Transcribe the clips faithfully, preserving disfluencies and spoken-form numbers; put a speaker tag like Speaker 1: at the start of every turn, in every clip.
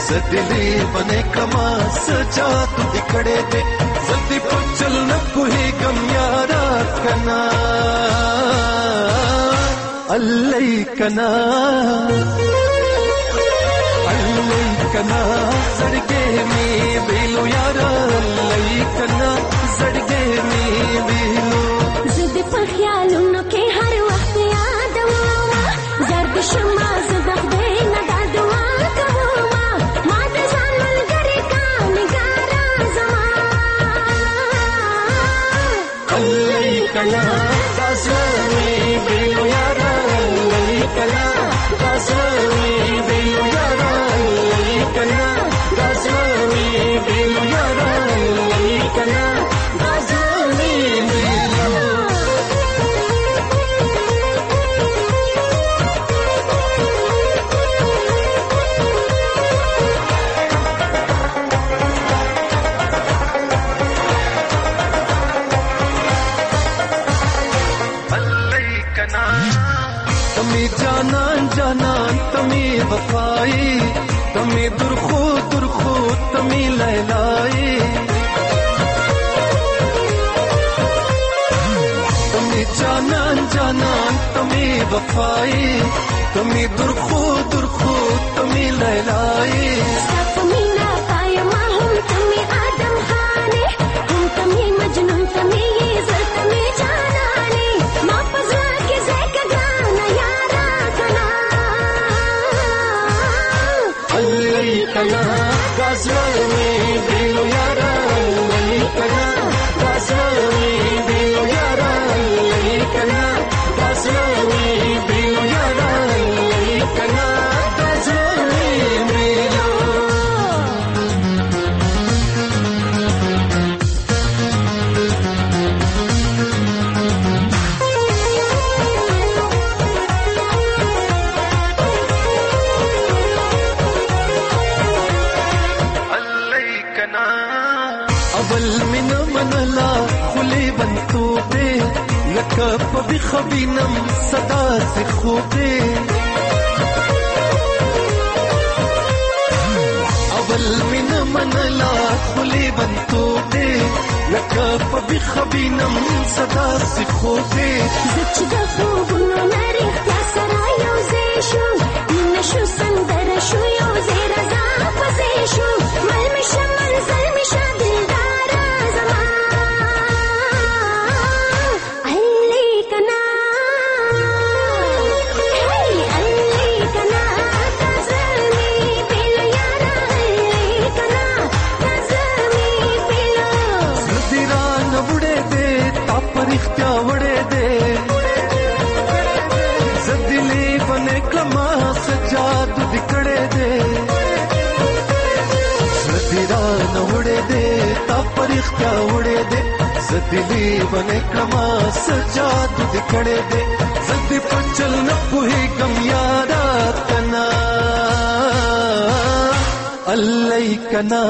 Speaker 1: زدلی بنے کما سجاد دکڑے دے زدی پچل نہ کوئی گم یارا کنا اللہ کنا اللہ کنا زڑگے میں بیلو یارا اللہ کنا زڑگے میں بیلو
Speaker 2: زد پر خیالوں کے ہر وقت یاد ہوا زرد شما زبخ دے نہ دعا کہوا مات زمن کرے کا نگارا زمان
Speaker 1: اللہ کنا دازمی بیلو یارا اللہ کنا دازمی بیلو یارا اللہ کنا دازمی بیلو یارا اللہ کنا دازمی بیلو تمی جانان جانان تمی وفائی تمی درخو درخو تمی لیلائی تمی جانان جانان تمی وفائی تمی درخو درخو تمی لیلائی
Speaker 2: تمی نا قائمہ ہم تمی آدم خانے ہم تمی مجنون تمی عزت تمی جانانے ماں پزوا کے زیک گانا یارا کنا
Speaker 1: اللہ کنا غزوانی بیلو یارا اللہ کنا غزوانی بیلو یارا اللہ کنا غزوانی بیلو یارا اللہ کنا غزوانی بیلو اول من منلا خلی بنتو بے لکب بخبینم صدا سے خوبے اول من منلا خلی بنتو بے لکب بخبینم صدا سے خوبے
Speaker 2: زچ دخوب ناری اختیا سرایو زیشو نشو سندر شو یو زیر زاپ زیشو ملمشا منزل مشا دلدارا زمان علی کنا hey علی کنا تازمی بیلو یارا علی کنا تازمی بیلو
Speaker 1: زدیران وڑے دے تاپر اختیا وڑے دے زدلی بنے کما سجاد دکڑے دے زدیران وڑے دے تاپر اختیا وڑے دے زدلی بنے کما سجاد دکڑے دے زدی پچل نہ کوئی گم یارا کنا اللہ کنا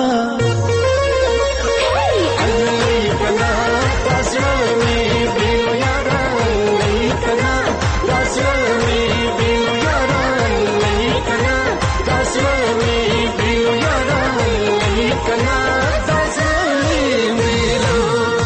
Speaker 1: اللہ کنا دازمی بیلو یارا اللہ کنا دازمی بیلو یارا اللہ کنا دازمی بیلو یارا اللہ کنا دازمی بیلو.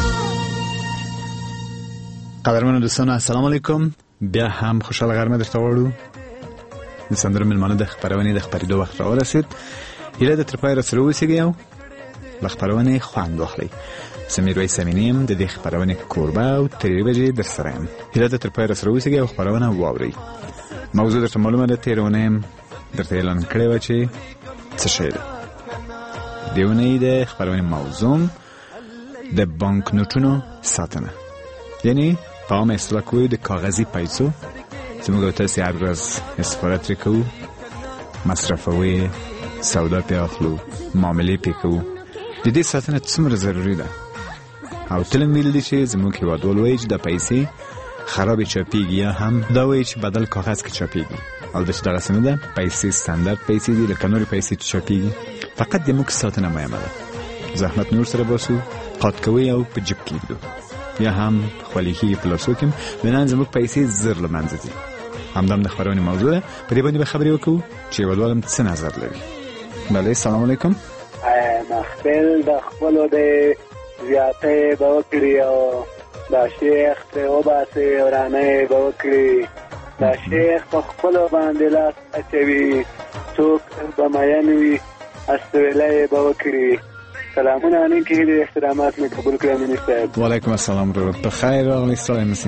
Speaker 3: قدرمنو دوستان السلام علیکم. بیا هم خوشحال غرمه درته غواړو. د سندرو مېلمانه د خپرونې د خپرېدو وخت راورسېد. هیله ده تر پایه راسره اوسېږئ او له خپرونې خوند واخلئ. زه میرویس امیني یم، د دې خپرونې کوربه او تر یوې بجې درسره یم. هیله ده تر پایه راسره اوسېږئ او خپرونه واورئ. موضوع درته معلومه ده، تېره اونۍ یم درته اعلان کړې وه چې څه شی ده. دې اونۍ د خپرونې موضوع د بانک نوټونو ساتنه، یعنی په عامه اصطلاح کوو د کاغذي پیسو چې موږ او تاسې هر ورځ استفاده ترې کوو، مصرفوو یې، سودا پې اخلو، معاملې پې کوو. د دې ساتنه څومره ضروري ده. او تل مې ویلي چې زموږ هېوادوال وایي چې دا پیسې خرابې چاپېږي، یا هم دا وایي چې بدل کاغذ کې چاپېږي. البته دغسې نه ده. پیسې ستندرد پیسې دي لکه نورې پیسې چې چاپېږي. فقط د موږ ساتنه مهمه ده. زحمت نور سره باسو، قات کوئ او په جیب کې ږدو، یا هم خولې کېږي په لاسو کې. بنان زموږ پیسې زر له منځه ځي. همدا هم د خپرونې موضوع ده. په دې باندې به خبرې وکړو چې هېوادوال هم څه نظر لري. بله سلام علیکم.
Speaker 4: محفل د خپلو د زیاتې به وکړي او د شیخ ترې وباسي ورانه به وکړي. د شیخ په خپلو باندې لاس اچوي، څوک به مین وي استویلی به وکړي. سلامونه نه کېږي، احترامات مې قبول کړي امیني صاحب.
Speaker 3: وعلیکم السلام ورو په خیر راغلی ستړی مسی.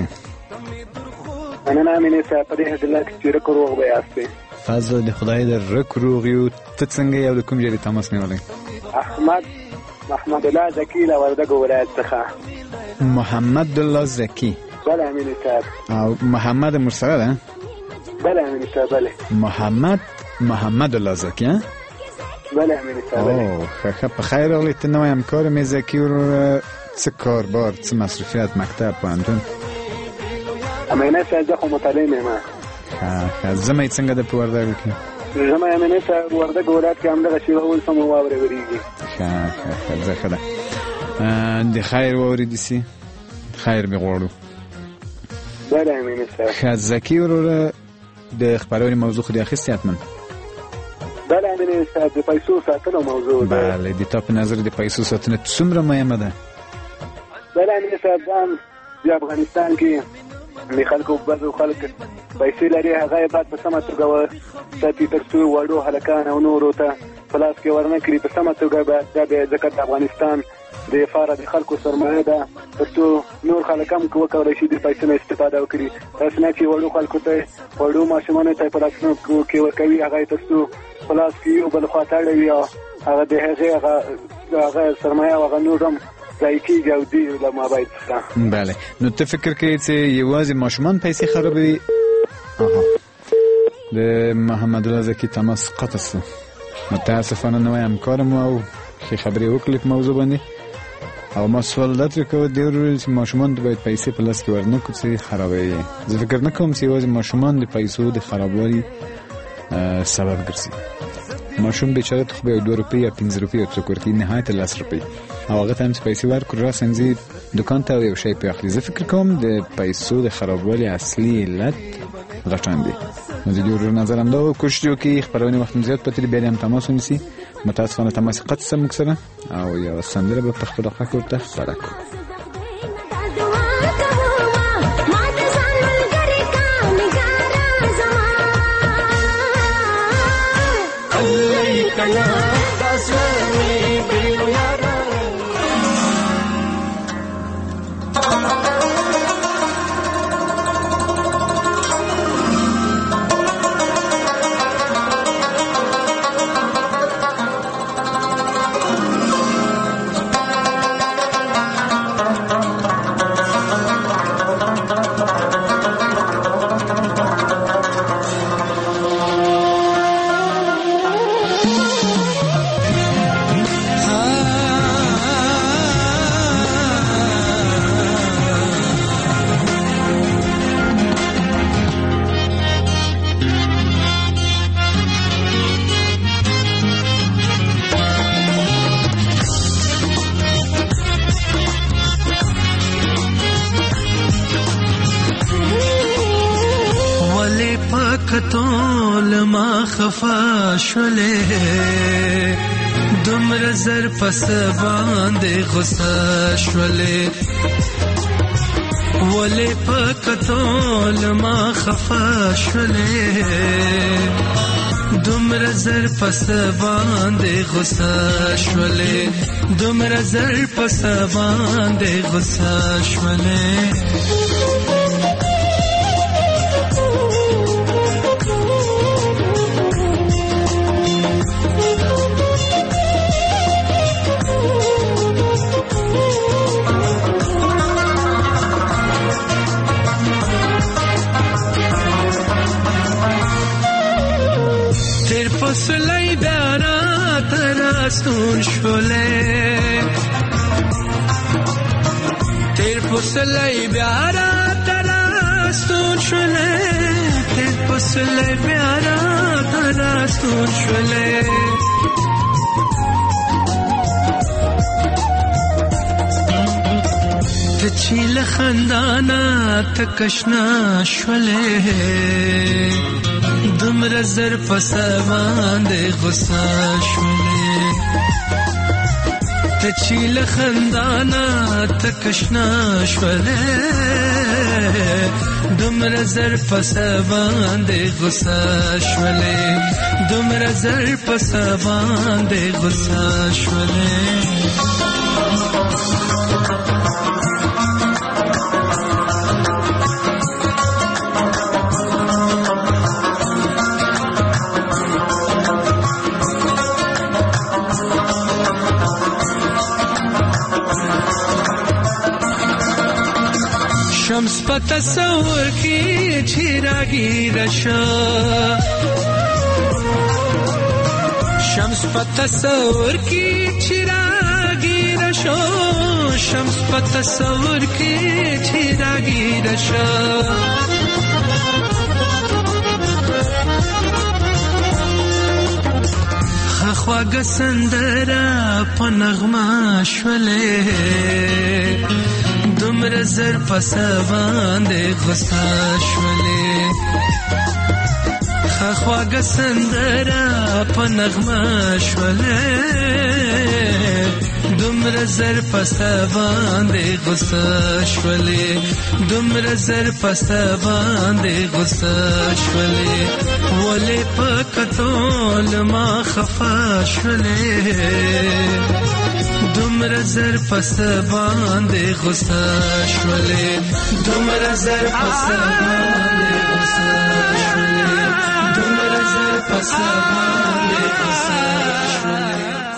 Speaker 4: مننه امیني صاحب، په دې هدله کې چې رک روغ به یاستې.
Speaker 3: فضل د خدای د رک روغ یو. ته څنګه یو د کوم ځای تماس نیولی؟
Speaker 4: احمد محمد الله زکی له وردګو ولایت څخه.
Speaker 3: محمد الله زکی.
Speaker 4: بله امیني صاحب. او
Speaker 3: محمد مرسله ده؟
Speaker 4: بله امیني صاحب بله.
Speaker 3: محمد محمد الله زکی ها؟
Speaker 4: بله امیني صاحب بله.
Speaker 3: اوه ښه ښه په خیر راغلی. ته نوی همکار مې زکی ورور، څه کاربار، څه مصروفیت، مکتب، پوهنتون؟
Speaker 4: امیني صاحب زه خو مطالعه یم.
Speaker 3: ښه ښه ژمی څنګه ده په وردګو کې؟
Speaker 4: ژمی امیني صاحب وردګو ولایت کې همدغه شېبه اوس هم واورې ورېږي.
Speaker 3: ښه ښه ښه زه ښه ده. د خیر واورې داسې خیر مې غواړو.
Speaker 4: بله امیني صاحب.
Speaker 3: ښه زکي وروره د خپرونې موضوع خو دې اخیستې حتما؟
Speaker 4: بله امیني صاحب د پیسو ساتلو موضوع ده.
Speaker 3: بله د تا په نظر د پیسو ساتنه څومره مهمه ده؟
Speaker 4: بله امیني صاحب ځان د افغانستان کې د خلکو بعضو خلک پیسې لري، هغه یې باید په سمه توګه وساتي تر څو وړو هلکان او نورو ته په لاس کې ورنه کړي. په سمه توګه باید دا بیا ځکه د افغانستان د دفاره د خلکو سرمایه ده، تر څو نور خلک هم وکولی شي د پیسو نه استفاده وکړي. داسې نه چې وړو خلکو ته وړو ماشومانو ته په لاسونو کې ورکوي، هغه یې تر څو په لاس کې یو بل خوا تړوي او هغه د هغې هغه سرمایه او هغه نور هم ځای کېږي او دې له مابید څخه.
Speaker 3: بله نو ته فکر کوې چې یوازې ماشومان پیسې خرابوي؟ آها د محمد الله زکي تماس قطع شو. متاسفانه نوی همکارم او ښې خبرې وکړلې په موضوع باندې او ما سوال دا ترې کوه دې ورویل چې ماشومان ته باید پیسې په لاس کې ورنه کړو چې خرابوي. زه فکر نه کوم چې یوازې ماشومان د پیسو د خرابوالي سبب ګرځي. ماشوم بیچاره ته خو به یو دوه روپۍ یا پنځه روپۍ ورته ورکوي، نهایت لس روپۍ، او هغه ته هم چې پیسې ورکړو راساً ځي دوکان ته او یو شی پرې اخلي. زه فکر کوم د پیسو د خرابوالي اصلي علت غټان دي. نو د دې ورور نظر همدا و. کوشش وکړي خپرونې وخت هم زیات پاتې بیا دې هم تماس ونیسي. متاسفانه تماس قطع شو موږ سره او یوه سندره به په خپله غږ ورته خپره کړو.
Speaker 1: کتول ما خفا شولې دومره زر پس باندې غصه شولې ولې په کتول ما خفا شولې دومره زر پس باندې غصه شولې دومره زر پس باندې غصه شولې فصلی بیارا ترستون شوله تیر فصلی بیارا ترستون شوله تیر فصلی بیارا ترستون شوله تچیل خندانا تکشنا شوله دومره زر په سر باندې غوسه شولې ته چې له خندانه تک شنه شولې دومره زر په سر باندې غوسه شولې دومره زر په سر باندې غوسه شولې شمس په تصور کې چې راګیره شو شمس په تصور کې چې راګیره شو شمس په تصور کې چې راګیره شو خواږه سندره په نغمه شولې دومره زر په سر باندې غوسه شولې خواږه سندره په نغمه شولې دومره زر په سر باندې غوسه شولې دومره زر په سر باندې غوسه شولې ولې په کتول ما خفه شولې دومره زر په سر باندې غوسه شولې دومره زر په سر باندې غوسه شولې دومره زر په سر باندې غوسه شولې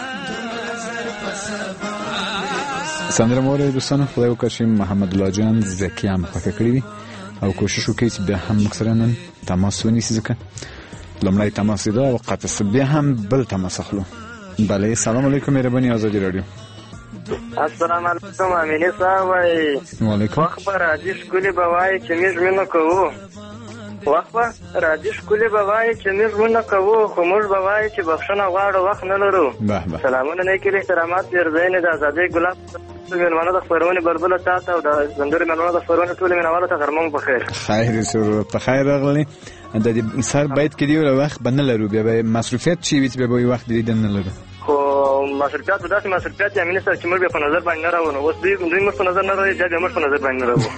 Speaker 3: سندره مو اورئ دوستانو خدای وکړي چې محمد الله جان زکی هم خوښه کړې وي او کوشش وکړي چې بیا هم موږ سره نن تماس ونیسي ځکه لومړی تماس یې ده او قطع بیا هم بل تماس اخلو بله سلام علیکم مهرباني آزادی رادیو
Speaker 5: السلام علیکم امینی صاحب وای
Speaker 3: وعلیکم
Speaker 5: وخت به راځي ښکلي به وایي چې موږ مینه کوو وخت به راځي ښکلي به وایي چې موږ مینه کوو خو موږ به وایي چې بخښنه غواړو وخت نه لرو سلامونه نیکې احترامات ډېرځینې د ازادۍ ګلاب مېلمانه د خپرونې بلبله تا ته او د زندوري مېلمانه د خپرونې ټولو مینهوالو ته غرمه په خیر
Speaker 3: خیر سرور په خیر راغلی د دې سر باید کې دی وخت به نه لرو بیا به مصروفیت چې وي بیا به وخت دیدن نه لرو
Speaker 5: خو مصروفیات داسې مصروفیات یې امینه صاحب چې موږ بیا په نظر باندې نه راوړو اوس دوی دوی موږ په نظر نه راوړي بیا موږ په نظر باندې نه راوړو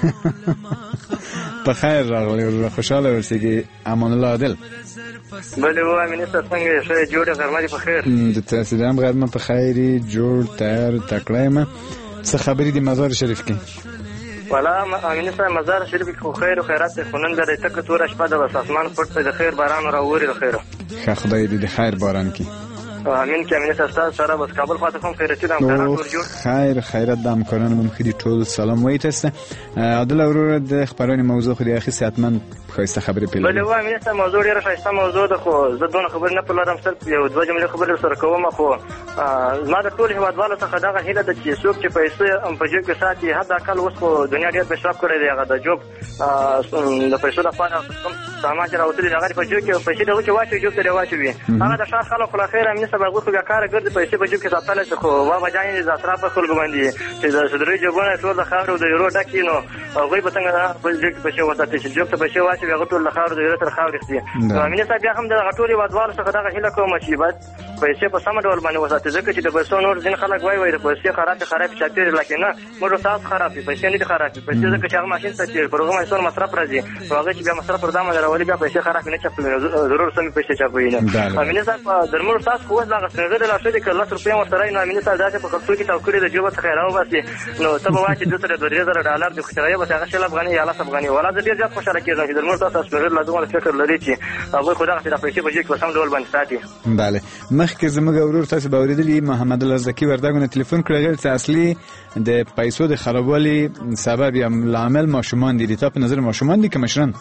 Speaker 3: په خیر راغلی خوشحاله اوسئ امان الله عادل
Speaker 5: بلې و امینه صاحب څنګه ښه جوړه غرمه دې په خیر
Speaker 3: د تاسو هم غرمه په خیر جوړ تیار تکړه یم څه خبرې د مزار شریف کې
Speaker 5: والا امینه صاحب مزار شریف کې خو خیر او خیرات خو نن د تک توره شپه د اسمان پټ د خیر باران راووري د خیر
Speaker 3: ښه خدای دې د خیر باران کې
Speaker 5: امین کې امینه صاحب سره بس کابل فاته کوم خیرتي د امکانات ورجو
Speaker 3: خیر خیرات د امکانات مون خدي ټول سلام وایي تاسو عادل اورور د خبرونې موضوع خو د اخی ساتمن خاصه خبرې پیل
Speaker 5: بلې و امینه صاحب موضوع ډیره خاصه موضوع ده خو زه دونه خبر نه پلارم صرف یو دوه جملې خبرې سره کوم خو ما د ټول هیوادوالو څخه دغه هیله ده چې څوک چې پیسې په جیب کې ساتي حد اقل اوس خو دنیا ډېر پیشرفت کړی دی هغه د جوب د پیسو لپاره کوم سامان چې راوتلي هغه په جیب کې پیسې دغه کې واچوي جوب ته واچوي هغه د ښار خلک خو خیر امینه صاحب هغه خو بیا کار ګرځي پیسې په جیب کې ساتل چې خو وا بجانې د اطراف خلکو باندې چې د صدري جوبونه ټول د خاورو د یورو ډکې نو هغوی به څنګه په جیب کې پیسې وساتي چې جوب ته پیسې واچوي هغه ټول د خاورو د یورو تر خاورې خسي امینه صاحب بیا هم د هغه ټول هیوادوالو څخه دغه هیله کوم چې باید پیسې په سم ډول باندې وساتي ځکه چې د پیسو نور ځین خلک وایي وایي د پیسې خرابې خرابې چاپېرې لکه نه موږ تاسو خرابې پیسې نه دي خرابې پیسې ځکه چې هغه ماشین ته چې پر هغه ماشین مصرف راځي نو هغه چې بیا مصرف پر دامه راولي بیا پیسې خرابې نه چاپوي ضرور سمې پیسې چاپوي نه امینه صاحب د موږ تاسو خو دغه څنګه لا شته کله څو روپیا ورته نه امینه صاحب داسې په خپل کې توکړې د جوب څخه راوباسي نو ته به واچې د سره دوه زره ډالر د خسرایه به هغه شل افغاني یا لاس افغاني ولا د ډیر زیات خوشاله کېږم چې د موږ تاسو څنګه لا دوه فکر لري چې هغه خو دغه پیسې په جیب کې سم ډول باندې ساتي
Speaker 3: bale مخکې زموږ اورور تاسو به اوریدلی محمد الله زکی ورداګونه ټلیفون کړی چې اصلي د پیسو د خرابوالي سبب یا عامل ماشومان دي تاسو په نظر ماشومان دي که مشران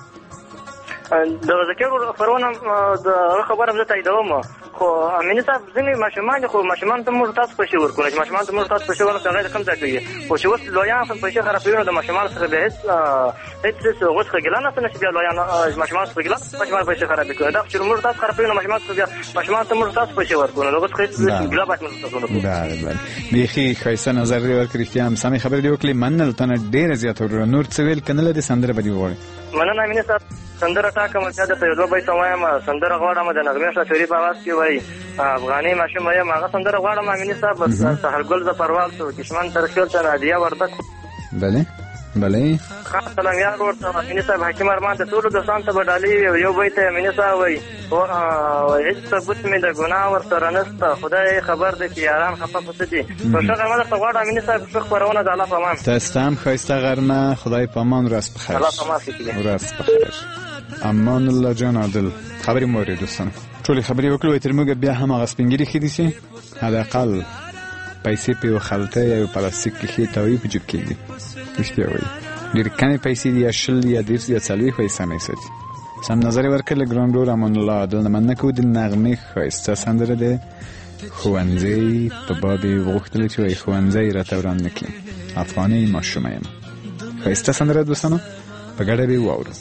Speaker 5: د ذکر فرونه د خبره زه تاییدوم خو امینه صاحب ځینې ماشومان خو ماشومان ته موږ تاسو پیسې ورکوو چې ماشومان ته موږ تاسو پیسې ورکوو هغه کم ځای کوي خو چې اوس لویان هم پیسې خرابوي نو د ماشومان څخه به هېڅ هېڅ هېڅ څه ګیله نشته چې بیا لویان ماشومان څخه ګیله ماشومان پیسې خرابوي کوي دا چې موږ تاسو خرابوي نو ماشومان څخه بیا ماشومان ته موږ تاسو پیسې ورکوو نو اوس هېڅ ګیله باید موږ تاسو ورکوو
Speaker 3: بله بله بیخي ښایسته نظر دی ورکړي رښتیا هم سمې خبرې دې وکړې مننه له تا نه ډېره زیاته ورور نور څه ویل که نه لرې سندره به دې وغواړې
Speaker 5: مننه امینه صاحب سندره ټاکم چې درته یو دوه بیته وایم سندره غواړم د نغمې شافعي په اواز کې وایي افغاني ماشوم یم هغه سندره غواړم امیني صاحب سحرګل زفروال تو دشمن تر خیل ته نادیه وردک
Speaker 3: بله بله
Speaker 5: خان سلام یار ورته امیني صاحب حکیم ارمان ته ټولو دوستانو ته به ډالۍ یو بیت امیني صاحب وایي هېڅ ثبوت مې د ګناه ورسره نشته خدای خبر دی چې یاران خفه په څه دي په ښه غرمه درته غواړم امیني صاحب ښه خپرونه د الله په امان
Speaker 3: تاسو ته هم ښایسته غرمه خدای په امان ورځ بخیر
Speaker 5: الله په امان کې
Speaker 3: ورځ بخیر امان الله جان عادل خبرې مو اورېدو دوستانو ټولې خبرې وکړو تر موږ بیا هم هغه سپین ږیري ښه دي چې حداقل پیسې په یو خلطه یا یو پلاستیک کې ښې تاویي په جیب کېږدي رښتیا وایي ډېرې کمې پیسې دي یا شل یا دېرش یا څلوېښت پیسې هم یې ساتي سم نظر یې ورکړ له ګران ورور امان الله عادل نه مننه کوو د نغمې ښایسته سندره د ښوونځی په باب یې وغوښتله چې وایي ښوونځی راته وران نه کړي افغاني ماشومه یم ښایسته سندره دوستانو په ګډه به یې واورو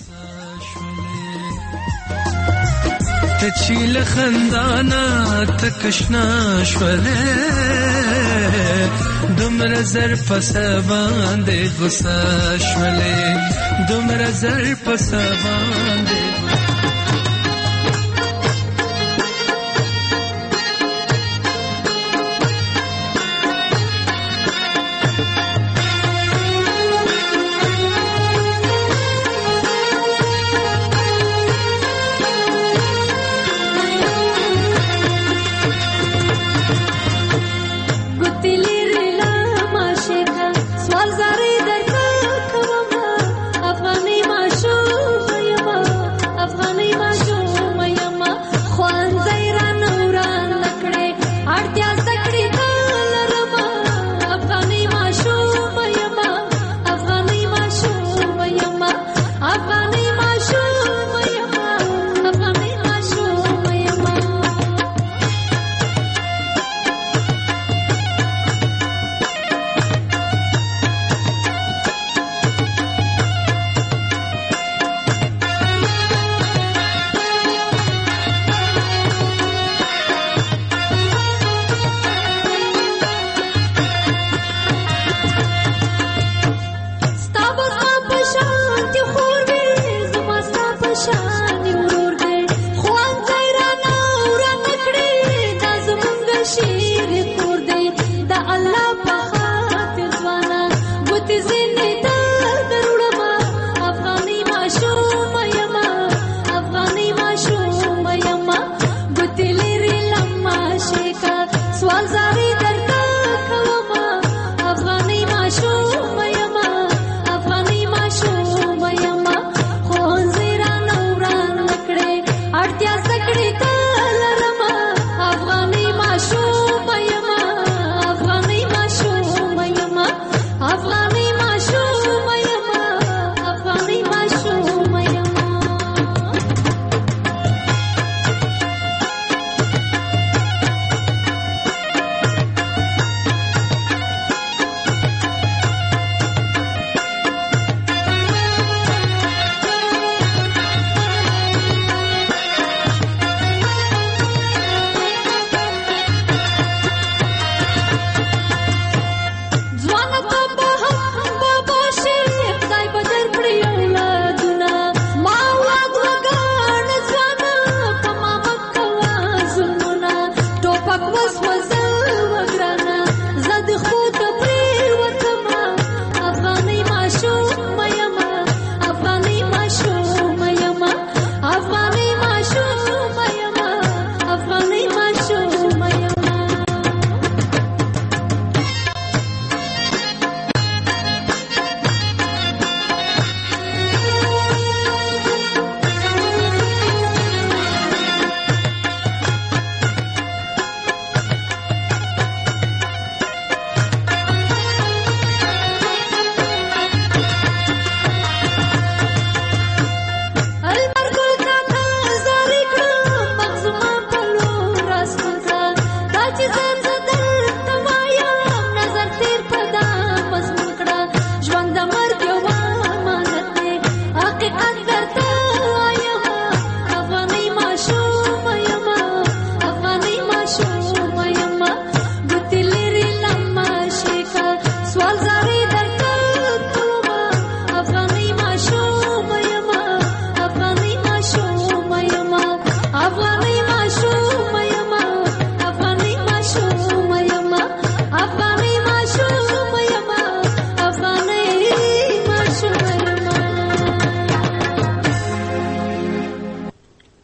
Speaker 1: ته چې له خندانه تکشنا شولې دومره زر پس باندې غصه شولې دومره زر پس باندې
Speaker 2: سوال زاری در کومه افغاني ماشوم یم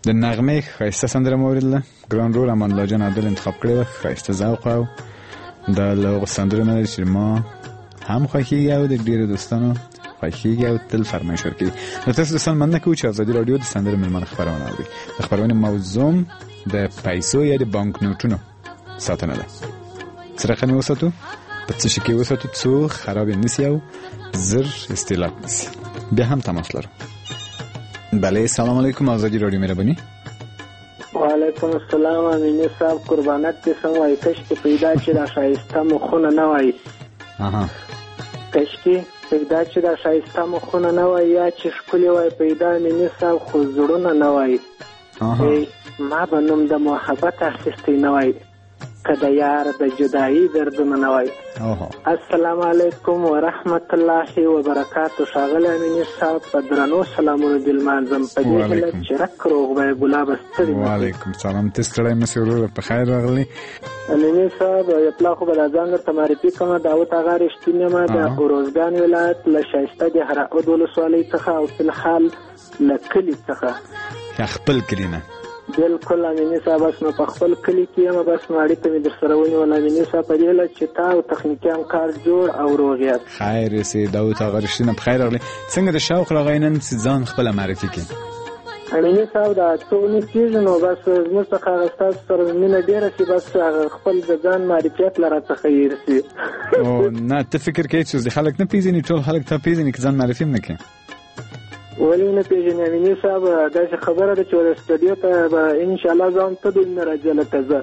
Speaker 3: د نغمې ښایسته سندره مو اورېدله. ګران رور امان الله جان عبدل انتخاب کړې وه. ښایسته ذوق او دا له هغو سندرو نه ده چې ما هم خوښېږي او د ډېرو دوستانو خوښېږي او تل فرمایش ورکوي. نو تاسو دوستان مننه کوو چې ازادي راډیو د سندرو مېلمانه خپرونه اورئ. د خپرونې موضوع د پیسو یا د بانک نوټونو ساتنه ده. څه رقم یې وساتو، په څه شي کې وساتو څو خراب یې نسي او زر استهلاک نسي. بیا هم تماس لرو. بله سلام علیکم آزادی رادیو مهربانی.
Speaker 6: وعلیکم السلام امینی صاحب قربانت دې سم وای. کشکې پیدا چې دا شایسته مخونه نه وای.
Speaker 3: اها
Speaker 6: کشکې پیدا چې دا شایسته مخونه نه وای یا چې ښکلې وای پیدا امینی صاحب خو زړونه نه وای. ما به نوم د محبت اخیستی نه وای که د یار د جدایي دردونه نه وای. السلام علیکم ورحمت الله وبرکاتو. ښاغلی امینی صاحب په درنو سلامونو دې لمانځم په دې هیله چې رک روغ به ګلاب ستړي.
Speaker 3: وعلیکم سلام. ته ستړی مه سې وروره، په خیر راغلی.
Speaker 6: امینی صاحب یپلا خو به دا ځان درته معرفي کومه. داود اغا رښتین یم د اروزګان ولایت له ښایسته د هرعود ولسوالۍ څخه او فلحال له کلي څخه.
Speaker 3: خپل کلي نه؟
Speaker 6: بالکل امینی صاحب. بس نو په خپل کلي کې یم. بس نو اړیکه مې در سره ونیوله امینی صاحب په دې هیله چې تا او تخنیکي همکار جوړ او روغ یاست.
Speaker 3: خیر یې داود اغا رښتین په خیر راغلی. څنګه د شوق راغی نن چې ځان خپله معرفي کړي؟
Speaker 6: امینی صاحب دا څه ونیس کېږي نو بس زموږ څخه هغه ستاسو سره مینه ډېره شي بس هغه خپل د ځان معرفیت له راڅخه هېر شي.
Speaker 3: او نه ته فکر کوې چې اوس د خلک نه پېژني، ټول خلک تا پېژني که ځان معرفي هم نه کړې؟
Speaker 6: ولې نه پېژنې امینی صاحب؟ داسې خبره ده چې ور سټډیو ته به انشاءالله ځان ته دوی نه راځي لکه زه.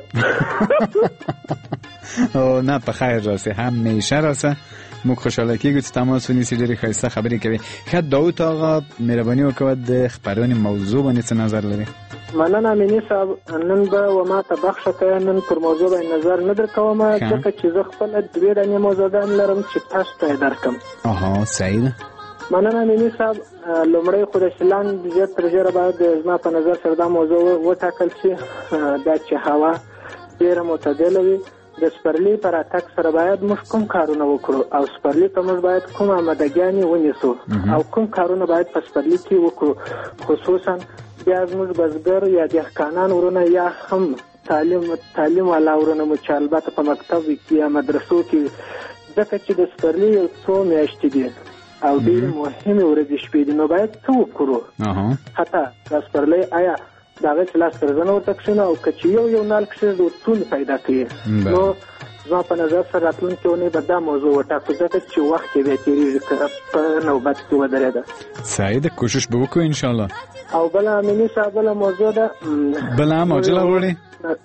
Speaker 3: او نه په خیر راسې، همیشه راسه. موږ خوشحاله کېږو چې تماس ونیسي. ډېرې ښایسته خبرې کوي. ښه داود آغا مهرباني وکړه د خپرونې موضوع باندې څه نظر لري؟
Speaker 6: مننه امینی صاحب. نن به و ما ته بخښه کوه، نن پر موضوع باندې نظر نه در کوم ځکه چې زه خپله دوې دانې موضوعګان لرم چې تاسو ته یې درکړم.
Speaker 3: اها صحیح ده.
Speaker 6: مننه امینی صاحب. لومړی خو د شلان ژر تر ژره باید زما په نظر سره دا موضوع وټاکل شي دا چې هوا ډېره معتدله وي. د سپرلي په راتګ سره باید موږ کوم کارونه وکړو او سپرلي ته موږ باید کوم آمادګیانې ونیسو او کوم کارونه باید په سپرلي کې وکړو. خصوصا بیا زموږ بزګر یا دهقانان ورونه یا هم تعلیم تعلیم والا ورونه مو چې البته په مکتب کې یا مدرسو کې، ځکه چې د سپرلي یو څو میاشتې دي او ډېرې مهمې ورځې شپې دي نو باید څه وکړو. حتی دا سپرلي آیا د هغې چې لاس تر زنه ورته کښېنو او که چې یو یو نال کښېږدو ستونزې پیدا کوي. نو زما په نظر سره راتلونکې اونۍ به دا موضوع وټاکو ځکه چې وخت یې بیا تېرېږي که په نوبت کې ودرېده.
Speaker 3: صحیح ده، کوشش به وکړو انشاءالله.
Speaker 6: او بله امیني صاحب بله موضوع ده.
Speaker 3: بله هم عاجله غواړې؟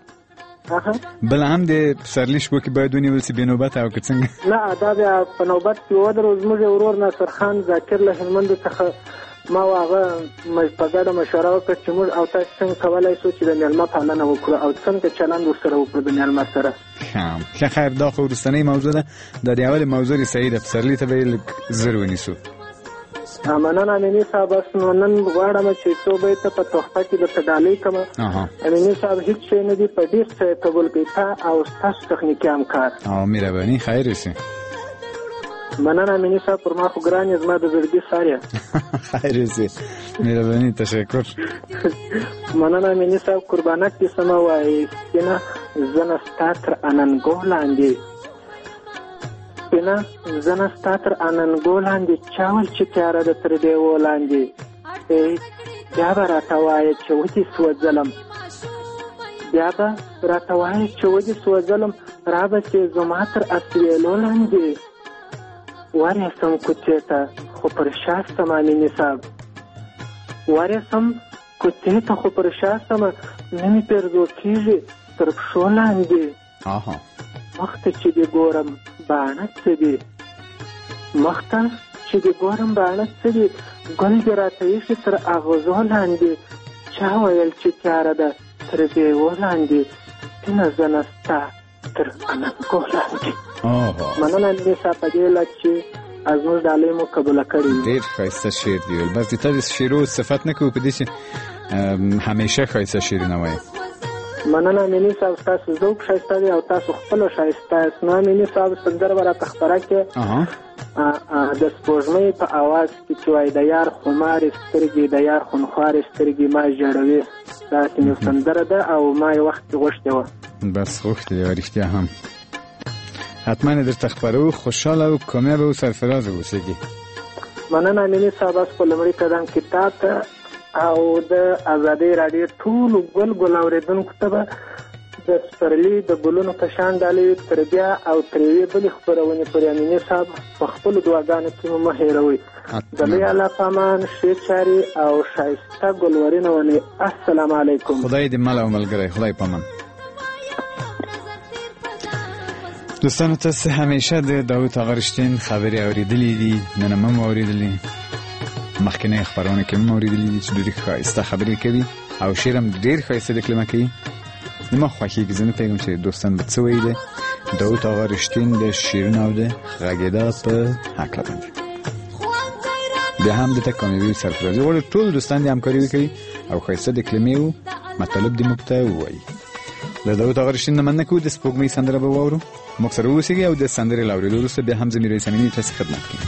Speaker 3: بله هم د پسرلي شپو کې باید ونیول سي بې نوبته او که څنګه؟ نه
Speaker 6: دا بیا په نوبت کې ودرو. زموږ ورور ناصر خان ذاکر له هلمند څخه ما او هغه په ګډه مشوره وکړه چې موږ او تاسو څنګه کولی شو چې د میلمه پالنه وکړو او څنګه چلند ورسره وکړو د میلمه سره.
Speaker 3: ښه خیر دا خو وروستنۍ موضوع ده. دا د اولې موضوع صحیح ده. پسرلي ته به یې لږ زر ونیسو.
Speaker 6: مننه امیني صاحب. بس نو نن غواړم چې څو بیت په تحفه کې درته ډالۍ کړم. امیني صاحب هیڅ شی نه دي، په ډېر څه قبول کړئ تا او ستاسو تخنیکي همکار.
Speaker 3: او مهرباني خیر شي.
Speaker 6: مننه امیني صاحب. پر ما خو ګران یې زما د زړګي سار یې.
Speaker 3: خیر شي. مهرباني تشکر.
Speaker 6: مننه امیني صاحب. قربانک دې سمه وایي سپینه زه نه ستا تر اننګو لاندې سپینه زه نه ستا تر اننګو لاندې چا ول چې تیاره ده تر دیوو لاندې بیا به راته وایه چې ودې سوځلم بیا به راته وایه چې ودې سوځلم را به چې زما تر اسویلو لاندې ورسم کوڅې ته خو پر شا سم امیني صاحب ورسم کوڅې ته خو پر شا سم نه مې پرزو کېږي تر پښو لاندې مخ ته چې دې ګورم باڼه څه دي مخ ته چې دې ګورم باڼه څه دي ګل دې راته ایښي تر اغزو لاندې چا ویل چې تیاره ده تر دیوو لاندې سپینه زنه ستا تر اننګو لاندې. مننه امیني صاحب په دې علت چې زموږ ډالۍ مو قبوله کړې.
Speaker 3: ډېر ښایسته شعر دی ویل. بس د تا د شعرو صفت نه کوو په دې چې همیشه ښایسته شعرونه وایې.
Speaker 6: مننه مینی صاحب، تاسو ذوق ښایسته دی او تاسو خپله ښایسته یاست. نو مینی صاحب سندره به راته خپره کړې د سپوږمۍ په اواز کې چې وایي د یار خمارې سترګې د یار خونخوارې سترګې ما ژړوي. داسې یو سندره ده او ما یې وخت کې غوښتې وه.
Speaker 3: بس غوښتې وه رښتیا هم. حتما یې درته خپروو. خوشحاله او کامیابه او سرفرازه اوسېږي.
Speaker 6: مننه مینی صاحب. اس په لومړي قدم کې تا ته او د ازادۍ راډیو ټولو ګل ګل اورېدونکو ته به د سپرلي د ګلونو په شان ډالۍ تر بیا او تر یوې بلې خپرونې پورې امیني صاحب په خپلو دعاګانو کې مو مه هېروئ. د لوی الله په امان، ښې چارې او ښایسته ګلورینه ونې. السلام علیکم.
Speaker 3: خدای دې مل او ملګری. خدای په امان. دوستانو تاسو همیشه د داود آقا رشتین خبرې اورېدلې دي. نن هم مو اورېدلې، مخکینۍ خبرونه کې هم اورېدلې دي چې ډېرې ښایسته خبرې کوي او شعر هم ډېر ښایسته ډکلمه کوي. زما خوښېږي. زه نه پوهېږم چې دوستان به څه ویلې. داود آقا رشتین د شعرونو او د غږېدا په هکله باندې بیا هم دته کامیابي سرفرازي غواړي. ټول دوستان دې همکاري وکړي او ښایسته ډکلمې و مطالب دې موږ ته ووایي. د داود آقا رشتین نه مننه کوو. د سپوږمۍ سندره به واورو. موږ سره واوسېږئ او د سندرې له اورېدو وروسته بیا هم زه میرویس امیني تاسې خدمت کوي.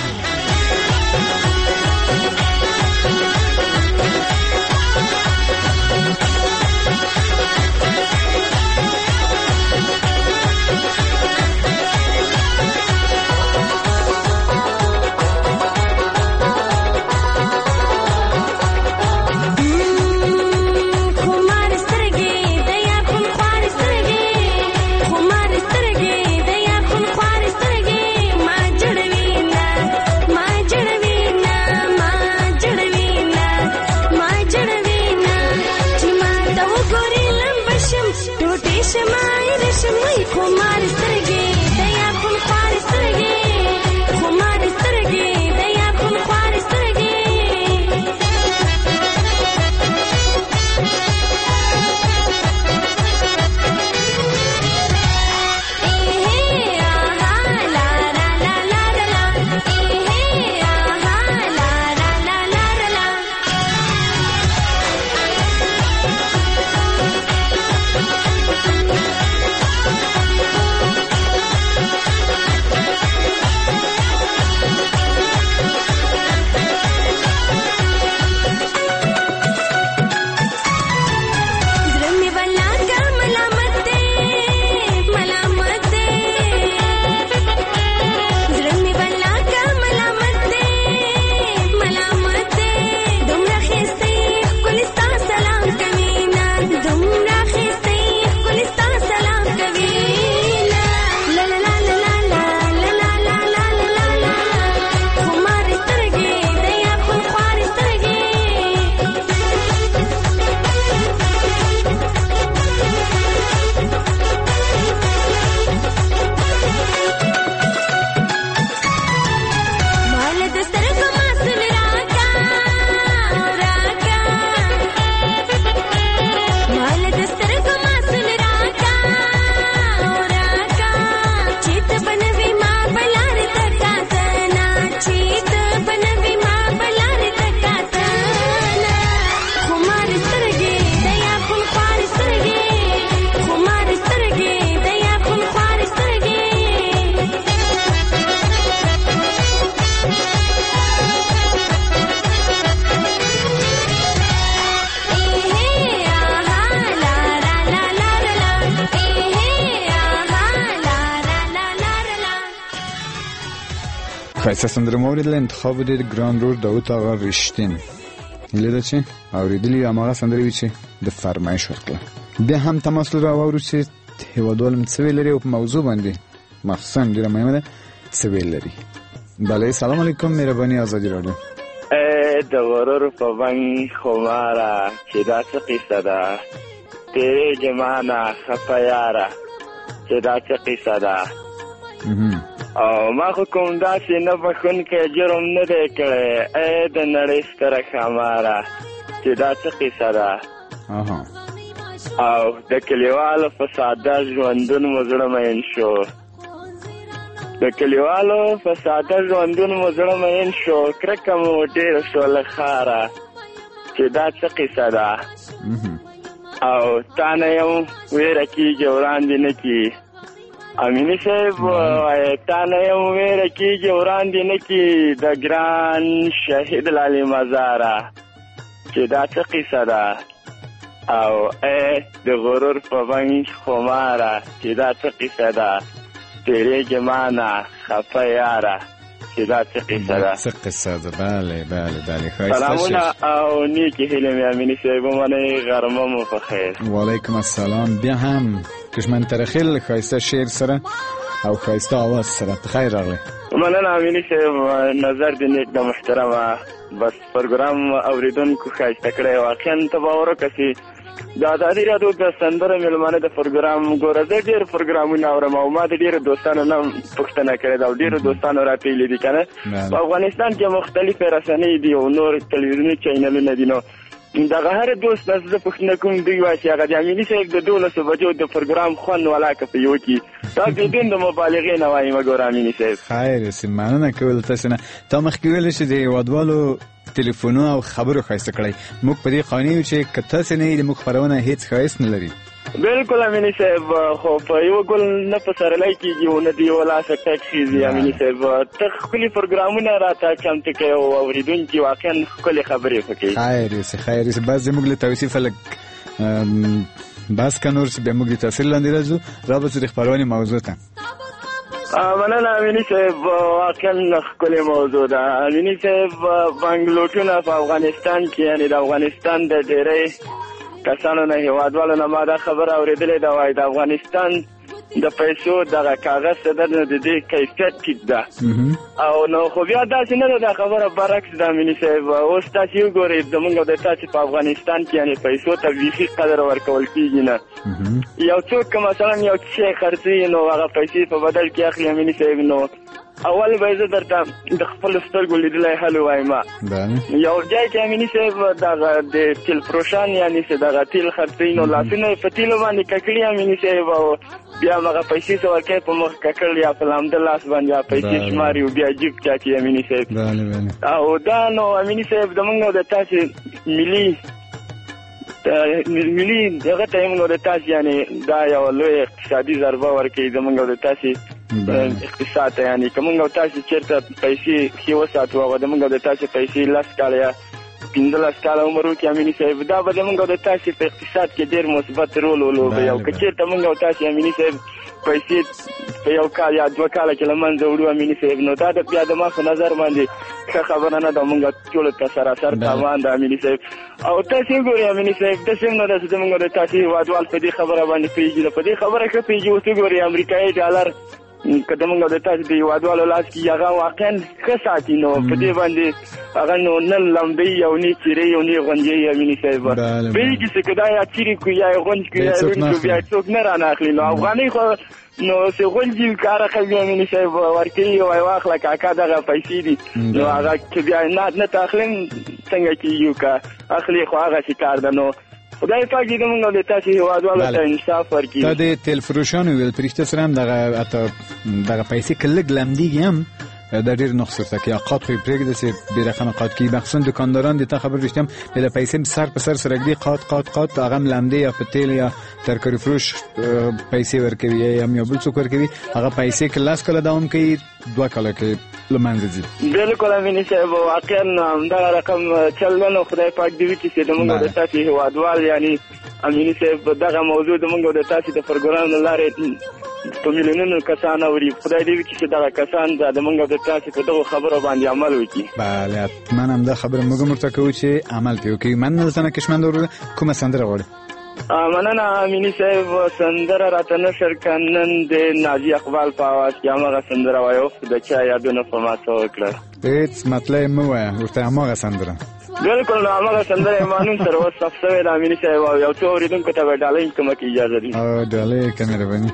Speaker 3: ښایسته سندره مو اورېدله. انتخاب د ګران رور داود آقا رشتین. هیله ده چې اورېدلي هماغه سندرې وي چې د فرمایش ورکړه. بیا هم تماس لرو او اورو چې هېوادوال م څه ویل لري او په موضوع باندې مخصوصا ډېره مهمه ده څه ویل لري. بله سلام علیکم. مهرباني ازادي راډیو.
Speaker 7: د غرور په بنګ خماره چې دا څه قصه ده تیرې جمانه خفه یاره چې دا څه قصه ده او ما خو کوم داسې نه بخښونکی جرم نه دی کړی ای د نړۍ ستره ښاماره چې دا څه قصه ده او د کلیوالو په ساده ژوندون مو زړه مین شو د کلیوالو په ساده ژوندون مو زړه مین شو کرکه مو ډېره شوه له ښاره چې دا څه قصه ده او تا نه یم ویره کېږي وړاندې نه کېږي. امیني صاحب وایي تا نه یم ویره کېږي وړاندې نه کېږي د ګران شهید لالي مزاره چې دا څه قیصه ده او ای د غرور په بنګ خماره چې دا څه قیصه ده تیرېږي ما نه خفه یاره چې دا څه قیصه ده
Speaker 3: څه قیصه ده. بله بله بله ښایسته
Speaker 7: سلامونه او نیکې هیلې مې امیني صاحب ومنئ غرمه مو په خیر.
Speaker 3: وعلیکم السلام. بیا هم کشمن ترخیل ښایسته شعر سره او ښایسته آواز سره په خیر راغلی.
Speaker 7: مننه امیني صاحب نظر دې نیک د محترمه بس پروګرام اوریدونکو ښایسته کړی واقعا ته باور وکړه چې د ازادي راډیو د سندره مېلمانه د پروګرام ګوره زه ډېر پروګرامونه اورم او ما د ډېرو دوستانو نه پوښتنه کړې ده او ډېرو دوستانو راته ویلي دي که نه په افغانستان کې مختلفې رسنۍ دي او نور تلویزیوني چینلونه دي نو دغه هر دوست نه زه پوښتنه کوم دوی وایي چې هغه د امیني صاحب د دولسو بجو د پروګرام خوند ولاکه په یو کې دا بدون د مبالغې نه وایم ګوره امیني صاحب.
Speaker 3: خیر اوسې مننه کول تاسې نه تا مخکې ویلې چې د هېوادوالو تلیفونونه او خبرو ښایسته کړی موږ په دې قانع یو چې که تاسې نه یې د موږ خپرونه هېڅ ښایست نه لري.
Speaker 7: بالکل امیني صاحب خو په یو ګل نه په سرلی کېږي او نه د یو لاسه ټک خېږي امیني صاحب ته ښکلي پروګرامونه راته چمتو کوې او اورېدونکي واقعا ښکلې خبرې په کوي.
Speaker 3: خیر اوسې خیر اوسې بس زموږ له توصیفه لږ بس که نور چې بیا موږ د تاثیر لاندې راځو را به څو د خپرونې موضوع ته.
Speaker 7: مننه امیني صاحب واقعا ښکلې موضوع ده. امیني صاحب بنګلوټونه په افغانستان کې یعنې د افغانستان د ډېری کسانو نه هېوادوالو نه ما دا خبره اورېدلې ده وایي د افغانستان د پیسو دغه کاغذ څه ده نو د دې کیفیت ټیټ ده او نو خو بیا داسې نه ده دا خبره برعکس ده امیني صاحب. اوس تاسې وګورئ زموږ او د تاسې په افغانستان کې یعنې پیسو ته بیخي قدر ورکول کېږي نه. یو څوک که مثلا یو شی خرڅوي نو هغه پیسې په بدل کې اخلي امیني صاحب نو اول به زه درته د خپلو سترګو لیدلی حل ووایم. یو ځای کې امیني صاحب دغه د تیل فروشان یعنې چې دغه تیل خرڅوي نو لاسونه یې په تیلو باندې ککړي امیني صاحب او بیا هغه پیسې څه ورکوي په مخ ککړ یا په لامده لاس باندې پیسې شماري او بیا جیب چاچي امیني صاحب. او دا نو امیني صاحب زموږ او د تاسې ملي ملي دغه ته موږ د تاسې یعنې دا یو لوی اقتصادي ضربه ورکوي زموږ او د تاسې اقتصاد ته یعنې که موږ او تاسې چېرته پیسې ښې وساتو او د موږ او د تاسې پیسې لس کاله یا پنځلس کاله عمر وکړي امیني صاحب دا به زموږ او د تاسې په اقتصاد کې ډېر مثبت رول ولوبوي او که چېرته موږ او تاسې امیني صاحب پیسې په یو کال یا دوه کاله کې له منځه وړو امیني صاحب نو دا د بیا د ما په نظر باندې ښه خبره نه ده موږ ټولو ته سراسر تاوان ده امیني صاحب. او تاسې وګورئ امیني صاحب داسې هم نه ده چې زموږ د تاسې هېوادوال په دې خبره باندې پوهېږي نو په دې خبره ښه پوهېږي. اوس وګورئ امریکایي ډالر که زموږ د تاسې د هېوادوالو لاس کې هغه واقعا ښه ساتي نو په دې باندې هغه نو نه لمبۍ او نه چیرې او نه غونجۍ امیني صاحب پوهېږي چې که دا یا چیرې کړو یا یې غونج کړو یا یې روڼ کړو بیا یې څوک نه رانه اخلي نو افغانۍ خو نو چې غونجي کار کوي امیني صاحب ورکوي وایي واخله کاکا دغه پیسې دي نو هغه چې بیا نه ته اخلم څنګه کېږي که اخلي خو هغسې کار ده نو خدای پاک دې موږ د تاسې هېوادوالو ته انصاف ورکړي.
Speaker 3: تا د تیل فروشانو ویل په رښتیا سره هم دغه حتی دغه پیسې که لږ لمدېږي هم دا ډېر نقص ورته کوي. قات خو یې پرېږده چې بې رقمه قات کېږي مخصوصا دکانداران د تا خبر رښتیا هم بې له پیسې سر په سر سره ږدي قات قات قات هغه هم لمدې یا په تیل یا ترکاري فروش پیسې ورکوي یا هم یو بل څوک ورکوي هغه پیسې که لس کاله دوام کوي دوه کاله کې له منځه ځي.
Speaker 7: بالکل امیني صاحب واقعا همدغه رقم چل ده نو خدای پاک دې وکړي چې زموږ د تاسې هېوادوال یعنې امیني صاحب دغه موضوع زموږ د تاسې د پروګرام له لارې په میلیونونو کسان اوري خدای دې وکړي چې دغه کسان زموږ د تاسې په دغو خبرو باندې عمل وکړي.
Speaker 3: بله حتما همدا خبره موږ هم ورته کوو چې عمل پرې وکړي. مننه درته نه کشمند وروره کومه سندره غواړې؟
Speaker 7: مننه امیني صاحب سندره راته نشر که نن د ناجي اقبال په اواز کې هماغه سندره وایو د چا یادونه په ما څه وکړه
Speaker 3: هېڅ مطلب مه وایه ورته هماغه سندره
Speaker 7: بالکل نو هماغه سندره یې مانون سره اوس ثبت شوې ده امیني صاحب او یو څو اورېدونکو ته به ډالۍ کومه کې اجازه دي.
Speaker 3: ډالۍ که مهرباني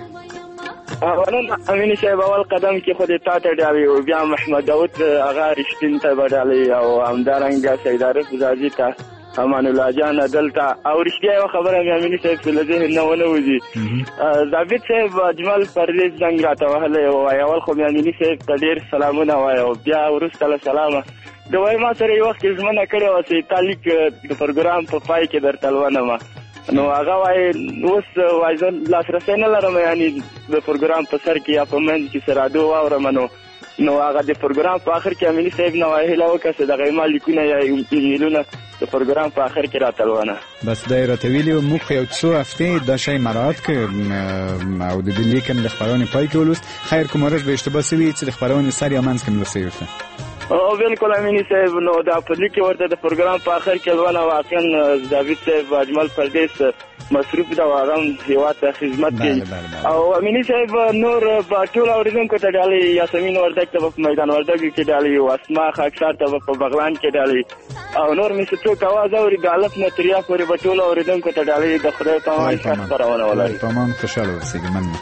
Speaker 7: نن امیني صاحب اول قدم کې خو دې تا ته ډالۍ او بیا محمد داود هغه رښتین ته به ډالۍ او همدارنګه سید عارف زاځي ته امان الله جان دلته او رښتیا یو خبره مې امیني صاحب چې له ذهن نه ونه وځي ضابط صاحب اجمل پردیس زنګ راته وهلی وایي اول خو مې امیني صاحب ته ډېر سلامونه وایي او بیا وروسته له سلامه د وایي ما سره یو وخت کې ژمنه کړې وه چې تا لیک د پروګرام په پای کې درته لولمه نو هغه وایي اوس وایي زه لاسرسی نه لرم یعنې د پروګرام په سر کې یا په منځ کې څه راډیو واورم نو نو هغه د پروګرام په آخر کې امیني صاحب نه وایي هیله وکړه چې دغه ما لیکونه یا ایمیلونه د پروګرام په آخر کې راته ولونه
Speaker 3: بس دا یې راته ویلي وو موږ خو یو څو هفتې دا شی مراعات کړ او د دې لیک هم د خپرونې پای کې ولوست خیر کوم ورځ به اشتباه سوي چې د خپرونې سر یا منځ کې مې لوستی ورته
Speaker 7: او بالکل امینی صاحب نو دا په لیک ورته د پروګرام په آخر کې ولونه واقعا جاوید صاحب اجمل پردیس مصروف دا واغم هیواد ته خدمت کوي او امینی صاحب نور په ټول اوریدونکو ته ډالۍ یاسمین وردګ ته په میدان وردګ کې ډالۍ او اسما خاکسار ته په بغلان کې ډالۍ او نور می څه څوک आवाज اوري د الف نه تریا پورې په ټول اوریدونکو ته ډالۍ د خدای په امان ښه خبرونه ولري
Speaker 3: تمام خوشاله اوسئ مننه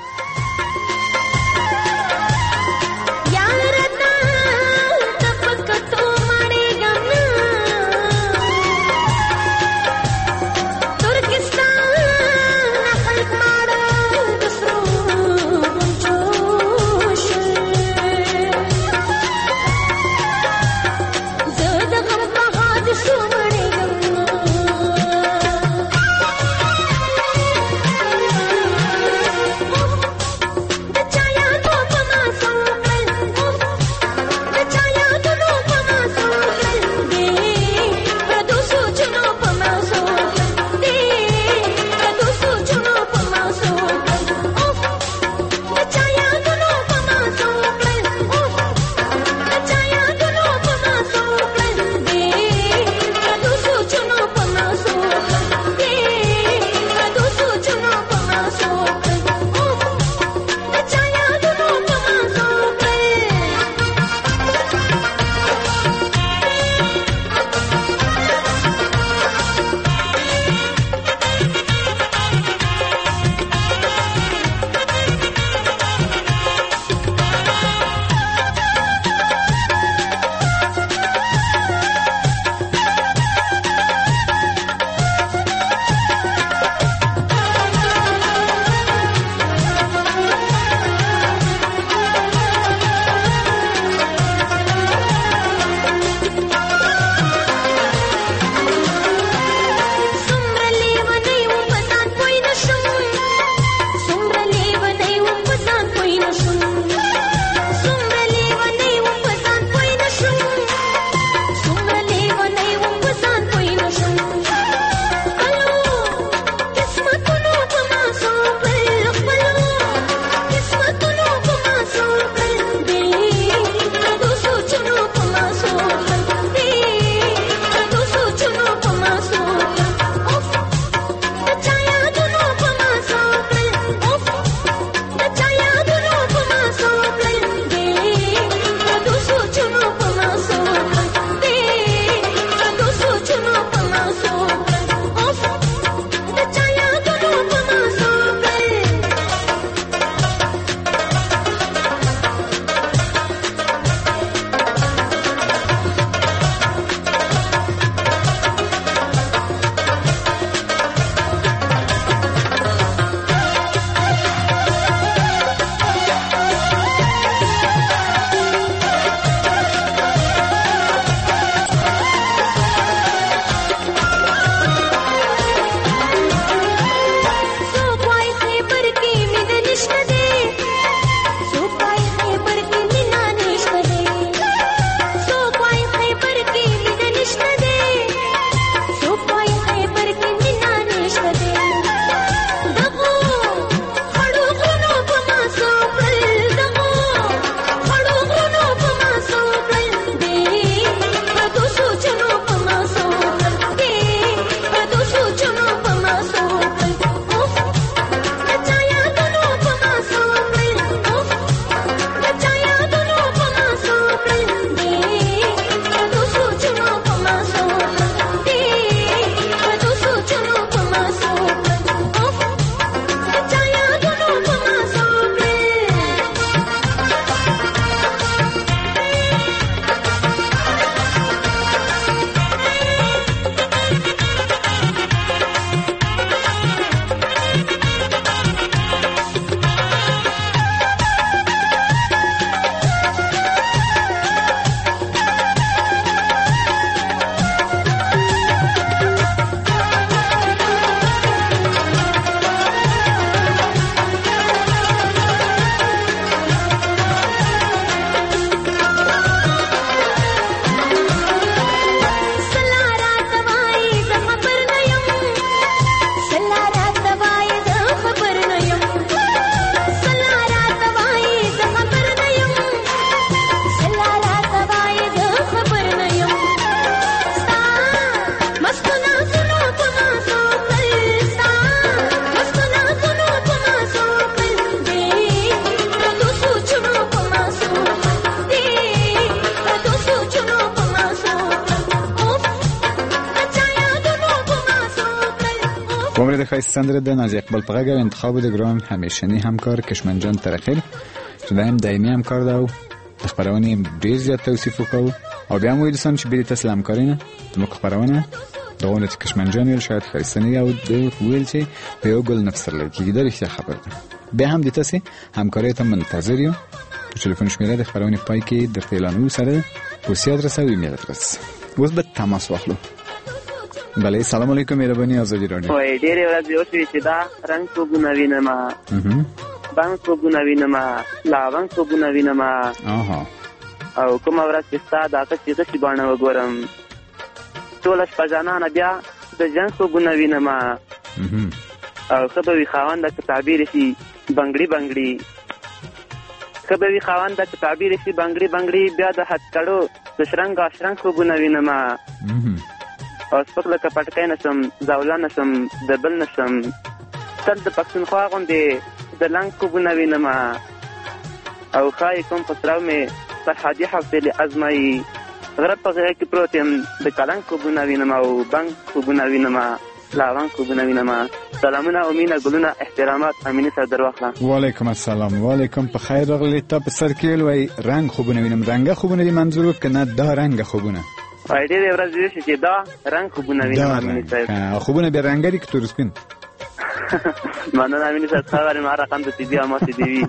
Speaker 3: خیلی خواهی سندره ده نازی اقبال پغه گو انتخاب ده گران همیشنی همکار کشمنجان ترخیل شده هم دایمی همکار دو دخبروانی دیر زیاد توصیفو که او بیام وی دوستان چی بیدی تسل همکاری نه دمو خبروانه دوانت کشمنجان ویل شاید خیستانی او دو ویل چی بیو گل نفسر لکی گیدار اختیار خبر ده بیا هم دیتا سی همکاری تا منتظریو تو تلفنش میره دخبروانی پای که در تیلانو سره پوسی ادرس و ایمیل ادرس وز به تماس واخلو. بله سلام علیکم مهربانی آزادی رادیو.
Speaker 8: وای ډېرې ورځې وشوې چې دا رنګ خوبونه وینم بنګ خوبونه وینم لاونګ خوبونه وینم او کومه ورځ چې ستا د هغه چې غشي باڼه وګورم ټوله شپه جانانه بیا د جنګ خوبونه وینم او ښه به وي خاونده که تعبیر شي بنګړي بنګړي ښه به وي خاونده که تعبیر شي بنګړي بنګړي بیا د هتکړو د شرنګ اشرنګ خوبونه وینم او سپک لکه پټکی نشم زاوله نشم د بل نشم تل د پښتونخوا غوندې د لنګ خوبونه وینم او ښایي کوم خسرو مې فرهادي حوصلې ازمایي غره په غېږ کې پروت یم د کلنګ خوبونه وینم او بنګ خوبونه وینم لاونګ خوبونه وینم سلامونه او مینه ګلونه احترامات امیني صاحب در واخله.
Speaker 3: وعلیکم السلام وعلیکم په خیر راغلی. تا په سر کې وای رنګ خوبونه وینم رنګه خوبونه دې منظور کنه دا رنګه خوبونه
Speaker 8: وای ډېرې ورځې وشوې چې دا رنګ خوبونه وینم امیني صاحب
Speaker 3: خوبونه بیا رنګه دي که تور سپین
Speaker 8: مننه امیني صاحب ښه وارې ما رقم د سیدي هماسې دې وي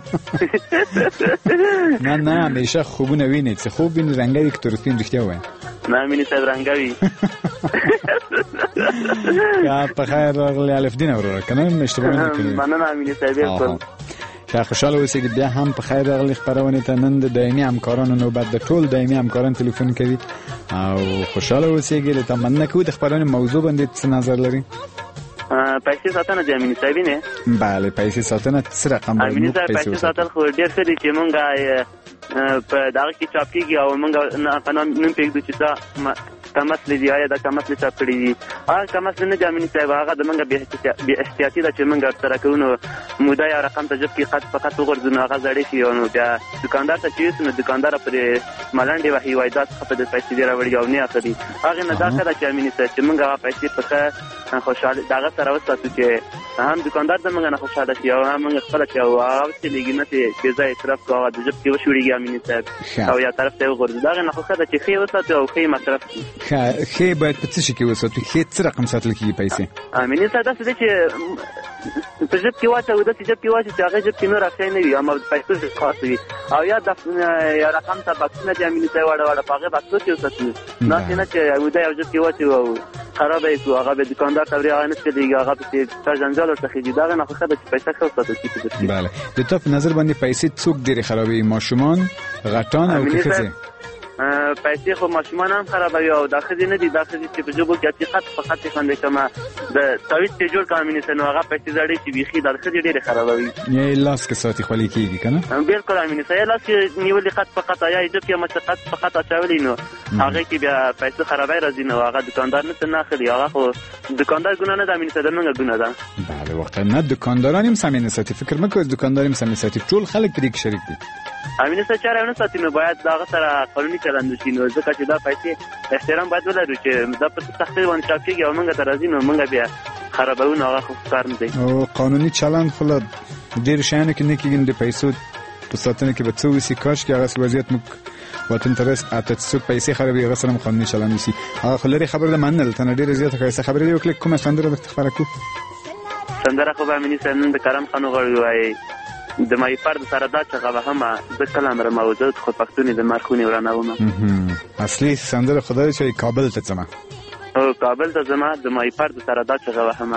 Speaker 3: نه نه همیشه خوبونه وینې چې خوب وینې رنګه دي که تور سپین رښتیا ووایه
Speaker 8: نه امیني صاحب رنګه وي
Speaker 3: په خیر راغلی الفدین وروره که نه اشتباه نه کړې
Speaker 8: مننه امیني صاحب بالکل
Speaker 3: که خوشحاله اوسئ بیا هم په خیر راغلی خپرونې ته نن د دایمي همکارانو نوبت د ټول دایمي همکاران تلیفون کوي او خوشحاله اوسئ د تمنا کوو د خپرونې موضوع باندې څه نظر لري
Speaker 8: پیسې ساتنه د امیني صاحب نه
Speaker 3: بله پیسې ساتنه څه رقم باندې
Speaker 8: امیني صاحب پیسې ساتل خو ډېر ښه دي چې مونږ په دغه کې چاپ کېږي او مونږ نوم پرېږدو چې څه کمسلې دي آیا دا کمسلې چاپ کړي دي هغه کمسلې نه دي امیني صاحب هغه د مونږ بې احتیاطي ده چې مونږ ورسره کوو نو موده یا رقم ته جب کې خط په خط وغورځو نو هغه زړې شي نو بیا دوکاندار ته چې یوسو نو دوکاندار پرې ملنډې وهي وایي دا څخه په دې پیسې دې راوړي او نه اخلي هغې نه دا ښه ده چې امیني صاحب چې مونږ هغه پیسې په ښه خوشحالي د هغه سره وساتو چې هم دوکاندار د مونږ نه خوشحاله شي او هم مونږ خپله چې هغه وسیلېږي نه چې بې ځایه اصراف کوو هغه د جب کې وشوړېږي امیني صاحب او یا طرف ته یې وغورځو د هغې نه خو ښه ده چې ښې وساتو او ښې مصرف کړي
Speaker 3: ښې باید په څه شي کې وساتو ښې څه رقم ساتل کېږي پیسې
Speaker 8: امیني صاحب داسې دی چې په جب کې واچوو داسې جب کې واچوو چې هغې جب کې نور افشی نه وي اما پیسو خاص وي او یا یا رقم ته بکسونه دي امیني صاحب واړه واړه په هغې بکسو کې وساتو داسې نه چې اوده یو جب کې واچوو او خرابه یې کړو هغه به دوکاندار ته وړي هغه نه چلېږي هغه پسې څه جنجال ورته خېږي د هغې نه خو ښه ده چې پیسه ښه وساتل کېږي.
Speaker 3: بله د تا په نظر باندې پیسې څوک ډېرې خرابوي ماشومان غټان او که ښځې
Speaker 8: پیسې خو ماشومان هم خرابوي او دا ښځې نه دي دا ښځې چې په ژبو کې اتی خط په خط یې خوندې کړمه د تعویض چې جوړ کړم امیني صاحب نو هغه پیسې زړې چې بیخي دا ښځې ډېرې خرابوي
Speaker 3: یا یې لاس کې ساتي خولې کېږي که نه
Speaker 8: بلکل امیني صاحب یې لاس کې نیولي خط په خط یا یې جب کې مچه خط په خط اچولي نو هغې کې بیا پیسې خرابی راځي نو هغه دوکاندار نه څه نه اخلي هغه خو دوکاندار ګناه نه ده امیني صاحب د مونږ ګناه ده
Speaker 3: بله واقعا نه دوکانداران هم سمې نه ساتي فکر مه کوئ دوکاندار هم سمې ساتي ټول خلک پرې کې شریک دي
Speaker 8: امیني صاحب چاره ونه ساتي نو باید د هغه سره قانوني چلند وشي نو ځکه چې دا پیسې احترام باید ولرو چې دا په سختۍ باندې چاپ کېږي او مونږ ته راځي نو مونږ بیا خرابوو نو هغه خو کار نه دی
Speaker 3: او قانوني چلند خو له ډېرو شیانو کې نه کېږي د پیسو په ساتنه کې به څه وشي کاشکې هغسې وضعیت موږ وطن ته رسېد اته څوک پیسې خرابوي هغه سره هم قانوني چلند وشي هغه خو لرې خبره ده منل ته نه ډېره زیاته ښایسته خبرې دې وکړې کومه سندره درته خپره کړو
Speaker 8: سندره خو به امیني صاحب نن د کرم خان وغواړي وایي د مایپر د سره دا چغه وهمه زه کله مرمه او زه خو پښتونې د مرخونې ورانومه
Speaker 3: اصلي سندره خدای چې کابل ته ځمه
Speaker 8: او کابل ته ځمه د مایپر د سره دا چغه وهمه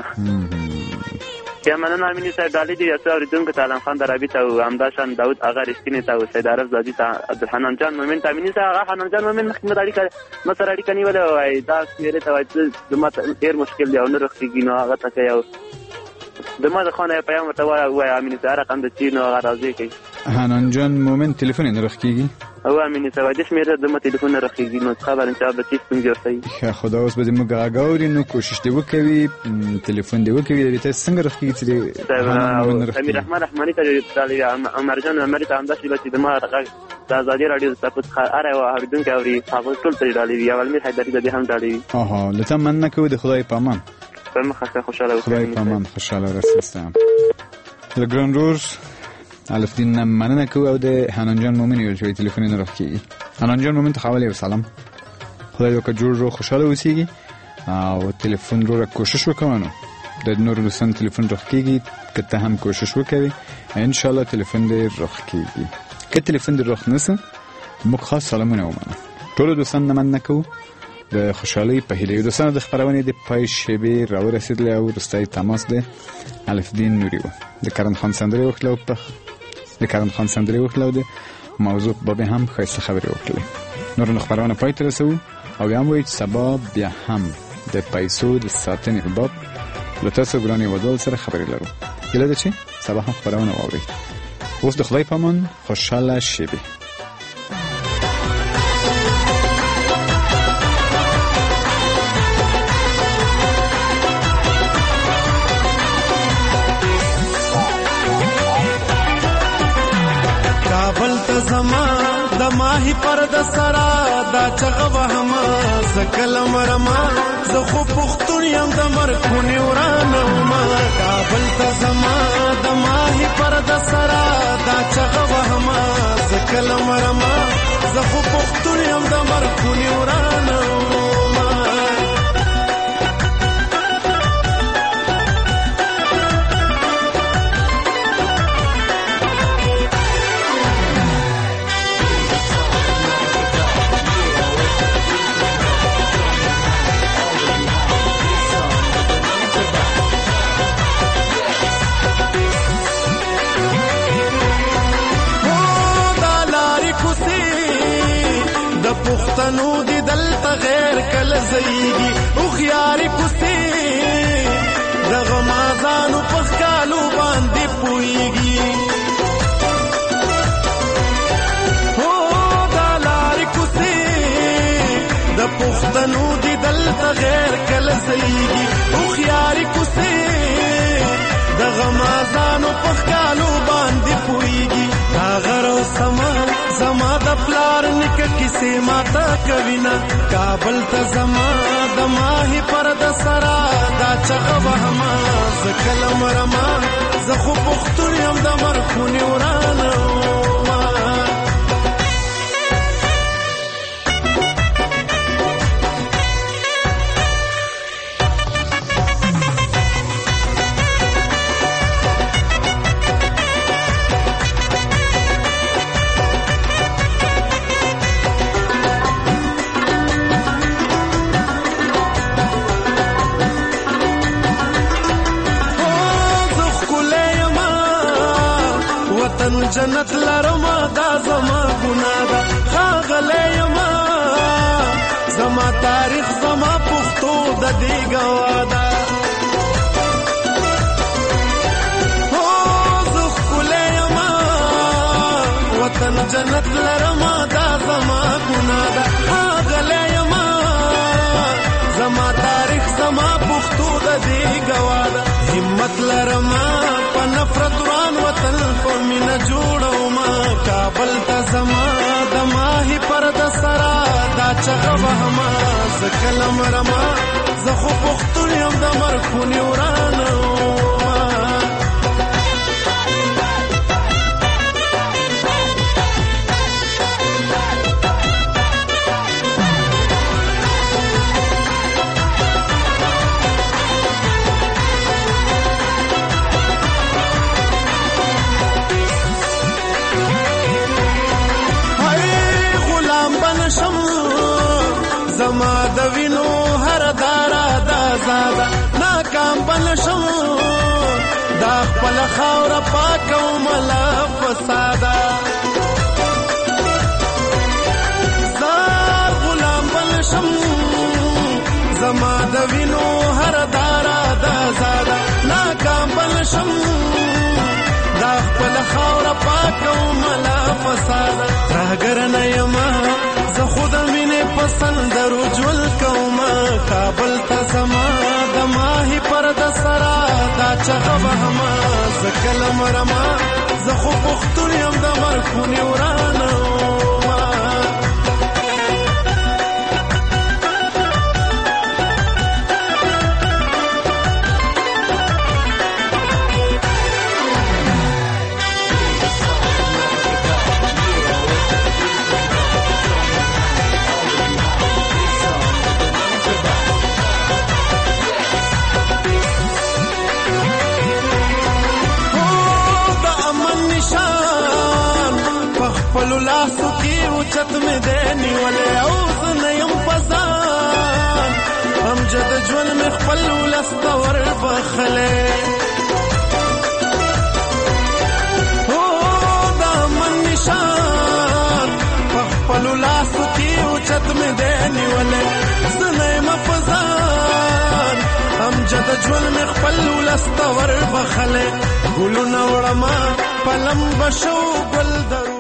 Speaker 8: یا مننه امیني صاحب ډالۍ دې یو څه اورېدونکو ته علم خان درابي ته او همداشان داود اغا رښتینې ته او سید عارف زادي ته عبدالحنان جان مومن ته امیني صاحب هغه حنان جان مومن مخکې مې د اړیکه ما سره اړیکه نیولې وایي دا شمېرې ته وایي زما ته ډېر مشکل دی او نه رخصېږي نو هغه ته که یو د ما د خانه پیام ورته وایه امیني صاحب رقم د چي نو هغه راضي کوي
Speaker 3: حنان جان مومن تلیفون یې نه رخ کېږي
Speaker 8: او امیني صاحب دې شمېره د ما تلیفون نه رخېږي نو خبر یم چې هغه به څه ستونزې ورته
Speaker 3: ښه خو دا اوس به زموږ غږ اوري نو کوشش دې وکوي تلیفون دې وکوي د ته څنګه رخ کېږي چې
Speaker 8: امیر رحمان رحماني ته عمرجان عمري ته همداسې به چې د ما غږ د ازادي راډیو د تاسو هر یو اورېدونکی اوري هغه ټول ته ډالۍ وي او امیر حیدري د دې هم ډالۍ وي
Speaker 3: اها له تا مننه کوو د خدای په امان
Speaker 8: په مخه خوشاله اوسئ.
Speaker 3: خدای پامان خوشاله رسیستم. لګران رور الف دین نه مننه کوو او د حنان جان مومن یو چې تلیفون نه راکړي. حنان جان مومن ته حواله وسلام. خدای وکړه جوړ رو خوشاله اوسئ او تلیفون رو کوشش وکړو. د نور دوستان تلیفون راکړي که ته هم کوشش وکړي ان شاء الله تلیفون دې راکړي. که تلیفون دې راخ نسه موږ خاص سلامونه ومنه. ټول دوستان نه مننه کوو د خوشحالي په هیله. دوستان د خبرونه د پای شبي راو رسیدلی او رستای تماس ده الف دین نوری و د کرن خان سندري وکړو په د کرن خان سندري وکړو د موضوع به هم خاصه خبري وکړي. نور نو خبرونه پای ته رسو او هم وایي سبب بیا هم د پیسو د ساتنې باب لته سګرانی ودول سره خبري لرو. کله چې سبا هم خبرونه واوري. اوس د خدای پامان خوشاله شبي.
Speaker 1: زما د ماهی پر د سرا دا چغه وهما زکل مرما زه خو پختون یم د مرخونی ورانه ما کابل ته زما د ماهی پر د سرا دا چغه وهما زکل مرما زه خو پختون یم د مرخونی ورانه پښتنو دی دلته غیر کله زیږي او خياري پسي د غمازانو په کالو باندې پويږي. هو دا لارې کوسي د پښتنو دی دلته غیر کله زیږي او خياري پسي د غمازانو په کالو باندې پويږي. دا غرو سما زما د پلار نک کیسه ماتا کوینا کابل ته زما د ماهی پر د سرا دا چغه وهما زکل مرما زه خو پختون یم د مرخونی ورانه جنت لرما دا زما ګنا دا خاغله یما زما تاریخ زما پښتو د دې گوادا هو زخ کله یما وطن جنت لرما دا زما ګنا دا خاغله یما زما تاریخ زما پښتو د دې گوادا همت لرما په نفرت وران وطن په مینا جوړو ما کابل ته زما د ماهی پر د سرا دا چغه وهما زکل مرما زه خو پختون یم د مرخونی ورانه زما د وینو هر دارا دا زاده ناکام بنشم دا خپل خاور پاکو ملا فساده زار غلام بنشم زما د وینو هر دارا دا زاده ناکام بنشم دا خپل خاور پاکو ملا فساده راګر نه یما زه خود مینه پسند رجول کوما کابل ته زما د ماهی پر د سرا دا چغه وهما زکل مرما زه خو پختون یم د مرخونی ورانه خپل لاسو کې اوچت مې دی نیولې او زه نه یم پزان امجد ژوند مې خپل ولس ته وربخلی هو دا من نشان په خپلو لاسو کې اوچت مې دی نیولې زه نه یم پزان امجد ژوند مې خپل ولس ته وربخلی ګلونه وړمه په لمبه شو ګل درو